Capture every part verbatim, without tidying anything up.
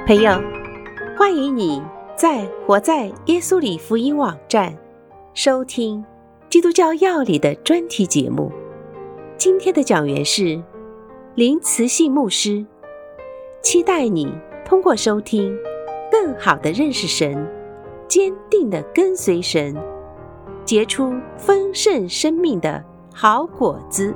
朋友，欢迎你在活在耶稣里福音网站收听基督教要理的专题节目。今天的讲员是林慈信牧师，期待你通过收听更好的认识神，坚定的跟随神，结出丰盛生命的好果子。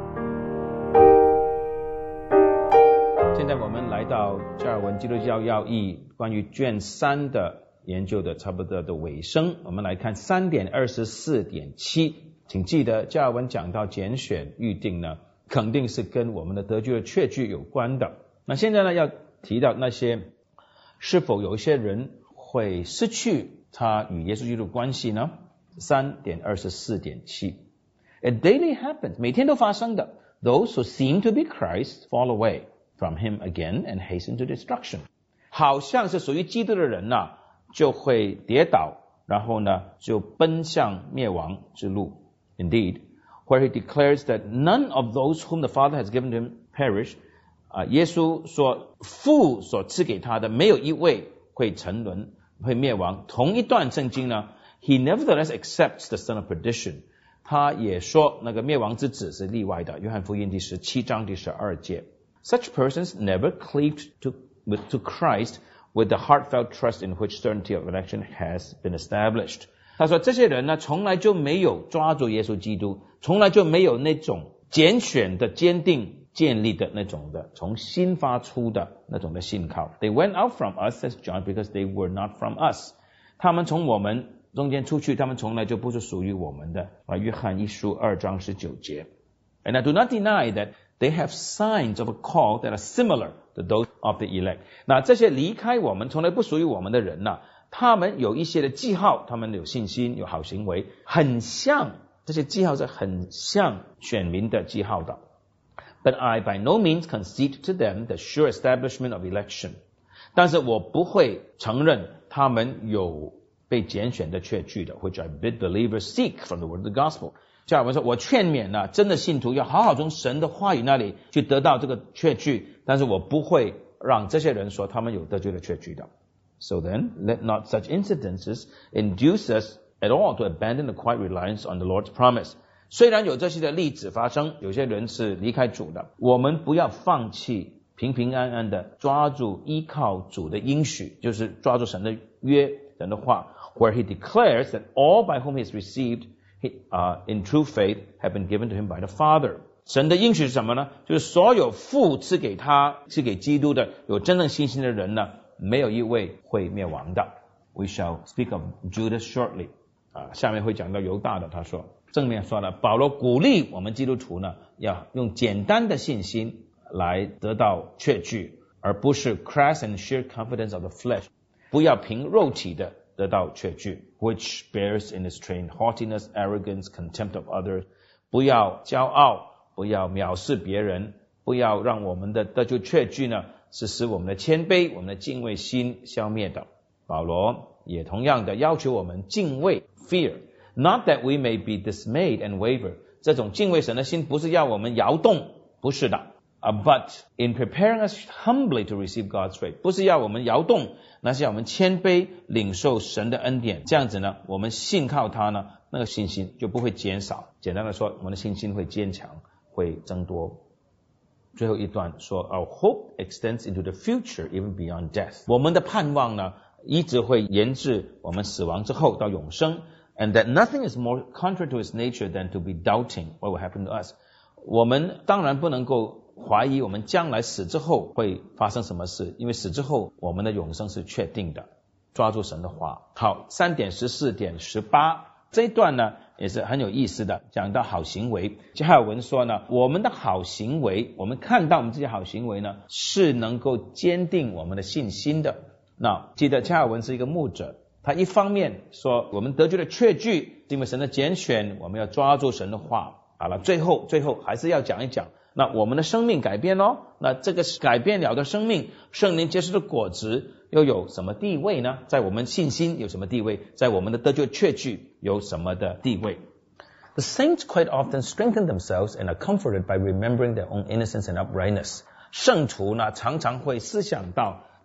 现在我们来到加尔文基督教要义关于卷三的研究的差不多的尾声，我们来看 三点二十四点七。 请记得加尔文讲到拣选预定呢，肯定是跟我们的得救的确据有关的。那现在呢，要提到那些是否有一些人会失去他与耶稣基督的关系呢？ 三点二十四点七。 It daily happens， 每天都发生的。 Those who seem to be Christ fall away from him again and hasten to destruction。 好像是属于基督的人呢、啊，就会跌倒，然后呢就奔向灭亡之路。 Indeed, where he declares that none of those whom the Father has given to him perish， 啊，耶稣说父所赐给他的没有一位会沉沦会灭亡。同一段圣经呢， he nevertheless accepts the son of perdition， 他也说那个灭亡之子是例外的。约翰福音第十七章第十二节。 Such persons never cleaved to, with, to Christ with the heartfelt trust in which certainty of election has been established。 他说这些人呢，从来就没有抓住耶稣基督，从来就没有那种拣选的坚定建立的那种的从心发出的那种的信靠。 They went out from us, says John, because they were not from us。 他们从我们中间出去，他们从来就不是属于我们的。啊，约翰一书二章十九节。 And I do not deny that they have signs of a call that are similar to those of the elect。 那这些离开我们从来不属于我们的人呢、啊，他们有一些的记号，他们有信心有好行为，很像，这些记号是很像选民的记号的。 But I by no means concede to them the sure establishment of election。 但是我不会承认他们有被拣选的确据的， which I bid believers seek from the word of the gospel。加尔文说，我劝勉呢、啊，真的信徒要好好从神的话语那里去得到这个确据，但是我不会让这些人说他们有得救的确据的。 So then, let not such incidences induce us at all to abandon the quiet reliance on the Lord's promise。 虽然有这些的例子发生，有些人是离开主的，我们不要放弃平平安安的抓住依靠主的应许，就是抓住神的约，神的话 where he declares that all by whom he has received He, uh, in true faith have been given to him by the Father。 神的应许是什么呢？就是所有父赐给他赐给基督的有真正信心的人呢，没有一位会灭亡的。 We shall speak of Judas shortly。 啊，下面会讲到犹大的。他说正面说了，保罗鼓励我们基督徒呢，要用简单的信心来得到确据，而不是 crass and sheer confidence of the flesh， 不要凭肉体的得到确据 which bears in its train haughtiness, arrogance, contempt of others。 不要骄傲，不要藐视别人，不要让我们的得救确据呢是使我们的谦卑我们的敬畏心消灭的。保罗也同样的要求我们敬畏 fear， not that we may be dismayed and waver。 这种敬畏神的心不是要我们摇动，不是的。Uh, but in preparing us humbly to receive God's grace， 不是要我们摇动，那是要我们谦卑领受神的恩典。这样子呢，我们信靠他呢，那个信心就不会减少。简单的说，我们的信心会坚强，会增多。最后一段说 Our hope extends into the future even beyond death。 我们的盼望呢，一直会延至我们死亡之后到永生。 And that nothing is more contrary to its nature than to be doubting what will happen to us。 我们当然不能够怀疑我们将来死之后会发生什么事，因为死之后我们的永生是确定的。抓住神的话。好， 三点十四点十八， 这一段呢也是很有意思的，讲到好行为。加尔文说呢，我们的好行为，我们看到我们这些好行为呢，是能够坚定我们的信心的。那记得加尔文是一个牧者，他一方面说我们得救的确据，因为神的拣选，我们要抓住神的话。好了，最后最后还是要讲一讲，那我们的生命改变咯，那这个改变了的生命，圣灵结出的果子又有什么地位呢？在我们信心有什么地位？在我们的得救确据有什么的地位？ The saints quite often strengthen themselves and are comforted by remembering their own innocence and uprightness。 圣徒呢常常会思想到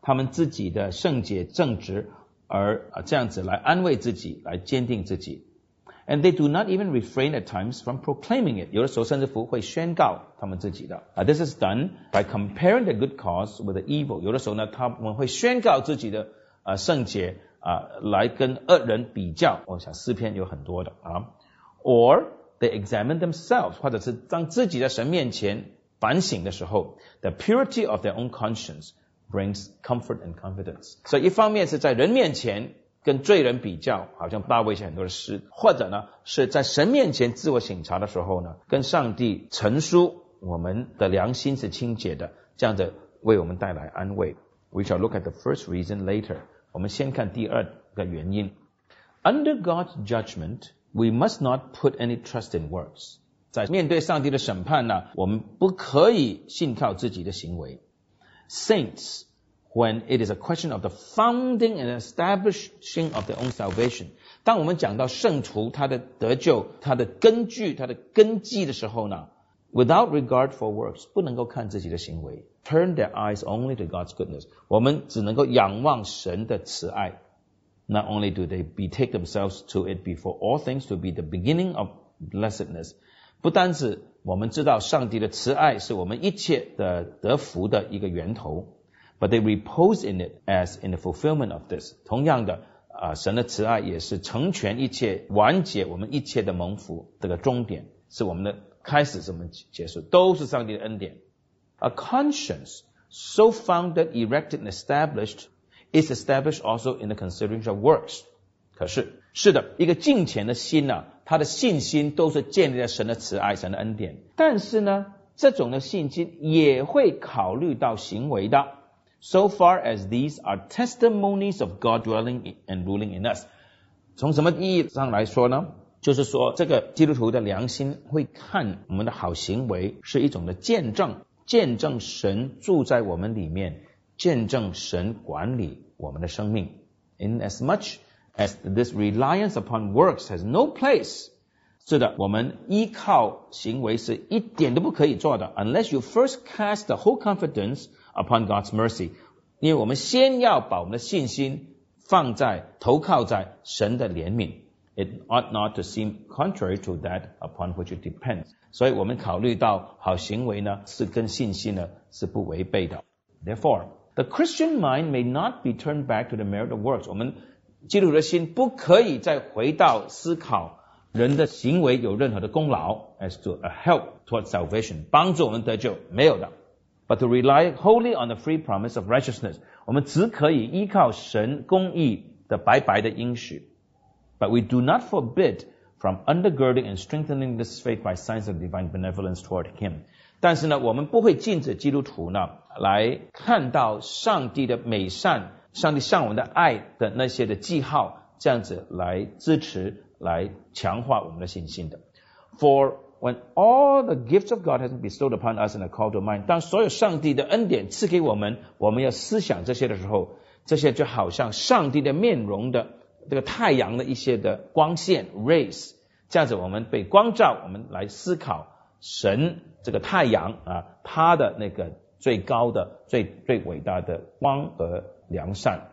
他们自己的圣洁正直，而这样子来安慰自己，来坚定自己。And they do not even refrain at times from proclaiming it. 有的时候甚至乎会宣告他们自己的。Uh, this is done by comparing the good cause with the evil. 有的时候呢，他们会宣告自己的呃圣洁啊、呃，来跟恶人比较。我想诗篇有很多的啊。Or they examine themselves， 或者是当自己在神面前反省的时候 ，the purity of their own conscience brings comfort and confidence。所以一方面是在人面前跟罪人比较，好像大卫写很多的诗，或者呢是在神面前自我省察的时候呢，跟上帝陈述我们的良心是清洁的，这样子为我们带来安慰。We shall look at the first reason later。我们先看第二个原因。Under God's judgment, we must not put any trust in works。在面对上帝的审判呢，我们不可以信靠自己的行为。Saints, when it is a question of the founding and establishing of their own salvation， 当我们讲到圣徒他的得救，他的根据，他的根基的时候呢， without regard for works， 不能够看自己的行为， turn their eyes only to God's goodness， 我们只能够仰望神的慈爱。Not only do they betake themselves to it before all things to be the beginning of blessedness， 不单是我们知道上帝的慈爱是我们一切的得福的一个源头， but they repose in it as in the fulfillment of this。 同样的、呃、神的慈爱也是成全一切，完结我们一切的蒙福，这个终点是我们的开始，是我们结束，都是上帝的恩典。A conscience so founded, erected and established is established also in the consideration of works。 可是是的，一个敬虔的心啊，他的信心都是建立在神的慈爱，神的恩典，但是呢这种的信心也会考虑到行为的。 So far as these are testimonies of God dwelling and ruling in us。 从什么意义上来说呢，就是说这个基督徒的良心会看我们的好行为是一种的见证，见证神住在我们里面，见证神管理我们的生命。 In as much as this reliance upon works has no place， 是的，我们依靠行为是一点都不可以做的， unless you first cast the whole confidence upon God's mercy， 因为我们先要把我们的信心放在投靠在神的怜悯。 It ought not to seem contrary to that upon which it depends。 所以我们考虑到好行为呢是跟信心呢是不违背的。 Therefore the Christian mind may not be turned back to the merit of works。 我们基督徒的心不可以再回到思考人的行为有任何的功劳 as to a help towards salvation， 帮助我们得救，没有的。 But to rely wholly on the free promise of righteousness， 我们只可以依靠神公义的白白的应许。 But we do not forbid from undergirding and strengthening this faith by signs of divine benevolence toward him。 但是呢，我们不会禁止基督徒呢来看到上帝的美善，上帝向我们的爱的那些的记号，这样子来支持，来强化我们的信心的。 For when all the gifts of God has been bestowed upon us in a call to mind， 当所有上帝的恩典赐给我们，我们要思想这些的时候，这些就好像上帝的面容的这个太阳的一些的光线 rays， 这样子我们被光照，我们来思考神这个太阳啊，它的那个最高的最最伟大的光和良善。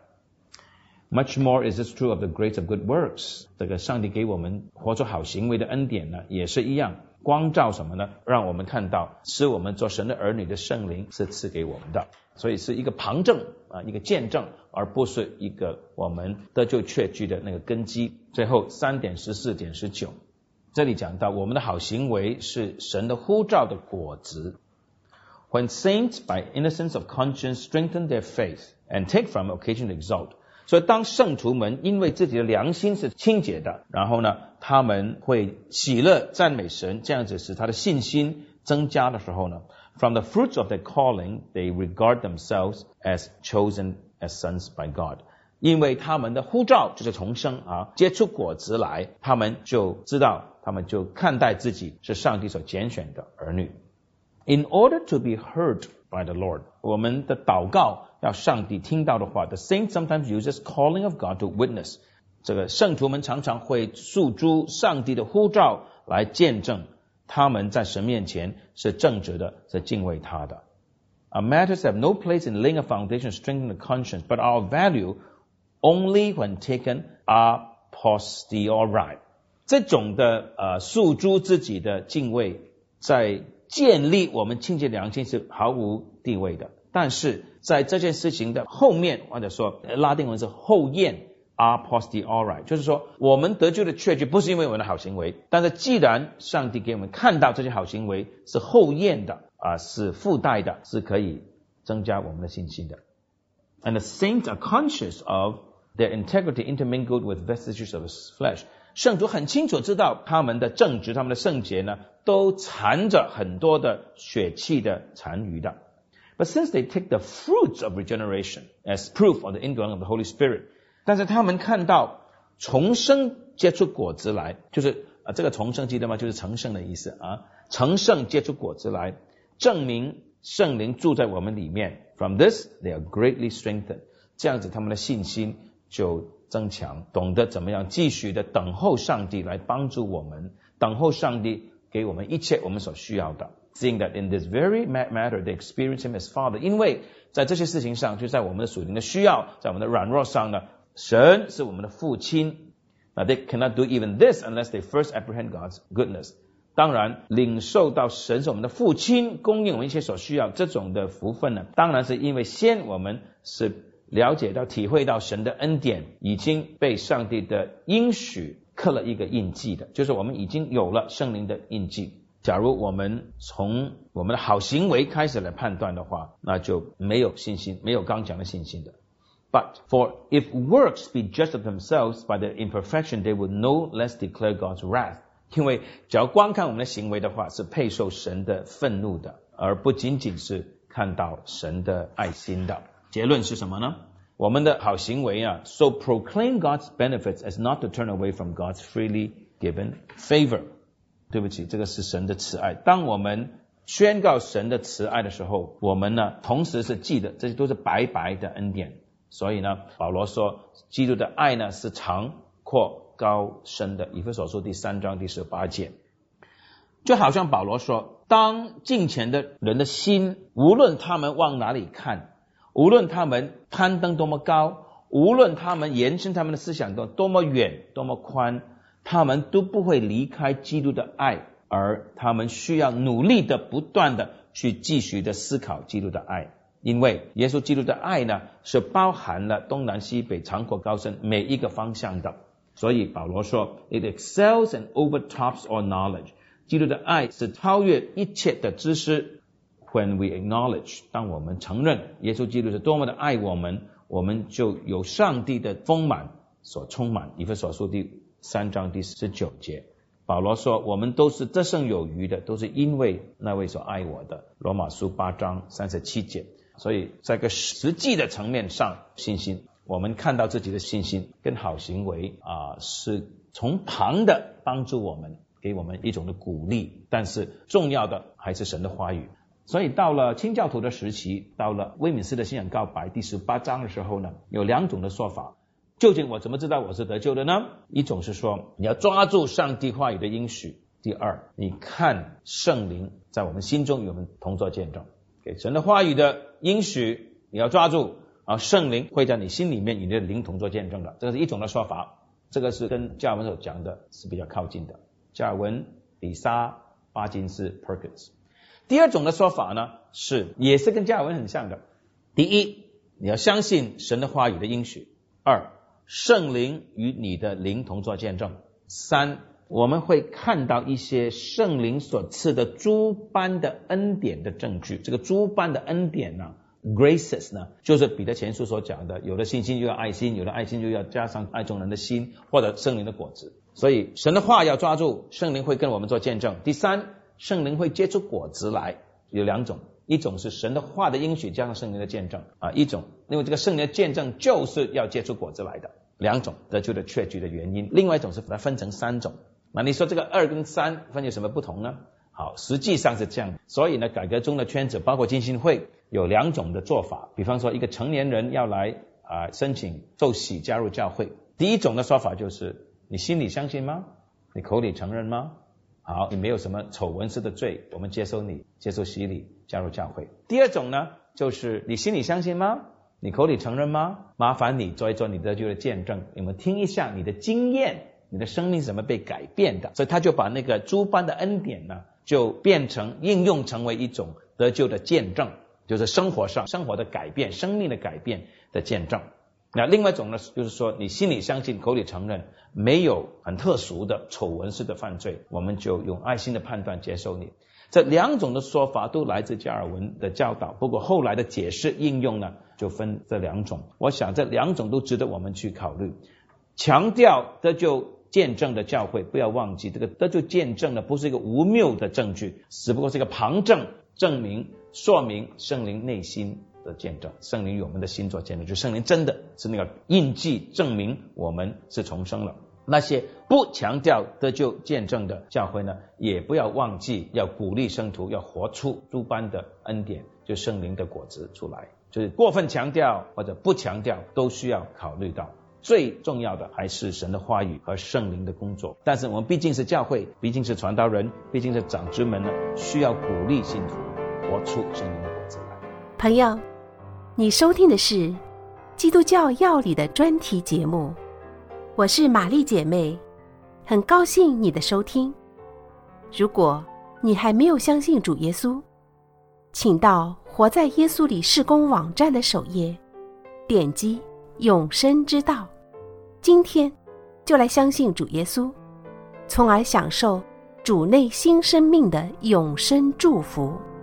Much more is this true of the grace of good works。 这个上帝给我们活出好行为的恩典呢也是一样，光照什么呢？让我们看到使我们做神的儿女的圣灵是赐给我们的，所以是一个旁证啊，一个见证，而不是一个我们得救确据的那个根基。最后三点十四点十九，这里讲到我们的好行为是神的呼召的果子。 When saints by innocence of conscience strengthen their faith and take from occasion to exalt， 所以当圣徒们因为自己的良心是清洁的，然后呢他们会喜乐赞美神，这样子使他的信心增加的时候呢， From the fruits of their calling they regard themselves as chosen as sons by God。 因为他们的呼召就是重生啊，结出果子来，他们就知道，他们就看待自己是上帝所拣选的儿女。 In order to be heard by the Lord， 我们的祷告要上帝听到的话， The saint sometimes uses calling of God to witness。 这个圣徒们常常会诉诸上帝的呼召来见证他们在神面前是正直的，是敬畏他的。 Our matters have no place in laying a foundation strengthening the conscience, but are of value only when taken a posteriori. 这种的呃诉诸自己的敬畏，在建立我们清洁良心是毫无地位的。但是在这件事情的后面，或者说拉丁文是后验 a posteriori， 就是说我们得救的确据不是因为我们的好行为，但是既然上帝给我们看到这些好行为是后验的啊，是附带的，是可以增加我们的信心的。And the saints are conscious of their integrity intermingled with vestiges of his flesh. 圣徒很清楚知道他们的正直，他们的圣洁呢，都缠着很多的血气的残余的。But since they take the fruits of regeneration as proof of the indwelling of the Holy Spirit, 但是他们看到重生结出果子来，就是啊，这个重生记得吗？就是成圣的意思啊，成圣结出果子来，证明圣灵住在我们里面。From this, they are greatly strengthened. 这样子他们的信心就增强，懂得怎么样继续的等候上帝来帮助我们，等候上帝给我们一切我们所需要的。Seeing that in this very matter they experience him as Father， 因为在这些事情上，就在我们的属灵的需要，在我们的软弱上呢，神是我们的父亲。Now they cannot do even this unless they first apprehend God's goodness。当然，领受到神是我们的父亲，供应我们一切所需要，这种的福分呢，当然是因为先我们是了解到、体会到神的恩典已经被上帝的应许刻了一个印记的，就是我们已经有了圣灵的印记。假如我们从我们的好行为开始来判断的话，那就没有信心，没有刚讲的信心的。But for if works be just of themselves by their imperfection, they would no less declare God's wrath. 因为只要光看我们的行为的话，是配受神的愤怒的，而不仅仅是看到神的爱心的。结论是什么呢？我们的好行为啊 ，so proclaim God's benefits as not to turn away from God's freely given favor。对不起，这个是神的慈爱。当我们宣告神的慈爱的时候，我们呢，同时是记得这些都是白白的恩典。所以呢，保罗说，基督的爱呢是长阔高深的。以弗所书第三章第十八节，就好像保罗说，当敬虔的人的心，无论他们往哪里看，无论他们攀登多么高，无论他们延伸他们的思想多多么远多么宽，他们都不会离开基督的爱，而他们需要努力的不断的去继续的思考基督的爱。因为耶稣基督的爱呢，是包含了东南西北长阔高深每一个方向的。所以保罗说 It excels and overtops all knowledge。 基督的爱是超越一切的知识。 When we acknowledge， 当我们承认耶稣基督是多么的爱我们，我们就有上帝的丰满所充满。以弗所书第三章第十九节，保罗说我们都是得胜有余的，都是因为那位所爱我的。罗马书八章三十七节。所以在个实际的层面上，信心，我们看到自己的信心跟好行为啊，是从旁的帮助我们，给我们一种的鼓励，但是重要的还是神的话语。所以到了清教徒的时期，到了威敏斯的信仰告白第十八章的时候呢，有两种的说法。究竟我怎么知道我是得救的呢？一种是说你要抓住上帝话语的应许。第二，你看圣灵在我们心中与我们同作见证。给神的话语的应许你要抓住啊，圣灵会在你心里面与你的灵同作见证的。这个是一种的说法，这个是跟加尔文所讲的是比较靠近的。加尔文、比沙、巴金斯、Perkins。第二种的说法呢，是也是跟加尔文很像的。第一，你要相信神的话语的应许。二，圣灵与你的灵同作见证。三，我们会看到一些圣灵所赐的诸般的恩典的证据。这个诸般的恩典呢 graces 呢，就是彼得前书所讲的，有了信心就要爱心，有了爱心就要加上爱众人的心，或者圣灵的果子。所以神的话要抓住，圣灵会跟我们做见证。第三，圣灵会结出果子来。有两种，一种是神的话的应许加上圣灵的见证啊，一种因为这个圣灵的见证就是要结出果子来的。两种得救的确据的原因。另外一种是把它分成三种。那你说这个二跟三分有什么不同呢？好，实际上是这样。所以呢，改革中的圈子包括浸信会有两种的做法。比方说一个成年人要来啊、呃、申请受洗加入教会，第一种的说法就是你心里相信吗？你口里承认吗？好，你没有什么丑闻式的罪，我们接受你接受洗礼加入教会。第二种呢， 就是你心里相信吗？你口里承认吗？麻烦你做一做你得救的见证，你们听一下你的经验，你的生命是怎么被改变的。所以他就把那个诸般的恩典呢，就变成应用成为一种得救的见证，就是生活上生活的改变，生命的改变的见证。那另外一种呢，就是说你心里相信，口里承认，没有很特殊的丑闻式的犯罪，我们就用爱心的判断接受你。这两种的说法都来自加尔文的教导，不过后来的解释应用呢，就分这两种。我想这两种都值得我们去考虑。强调得救见证的教会，不要忘记这个得救见证呢，不是一个无谬的证据，只不过是一个旁证，证明说明圣灵内心的见证，圣灵与我们的心做见证，就圣灵真的是那个印记，证明我们是重生了。那些不强调得救见证的教会呢，也不要忘记要鼓励圣徒要活出诸般的恩典，就圣灵的果子出来。就是过分强调或者不强调都需要考虑到，最重要的还是神的话语和圣灵的工作。但是我们毕竟是教会，毕竟是传道人，毕竟是长子们呢，需要鼓励信徒活出圣灵的果子来。 朋友，你收听的是基督教要理的专题节目，我是玛丽姐妹，很高兴你的收听。如果你还没有相信主耶稣，请到活在耶稣里事工网站的首页，点击永生之道，今天就来相信主耶稣，从而享受主内新生命的永生祝福。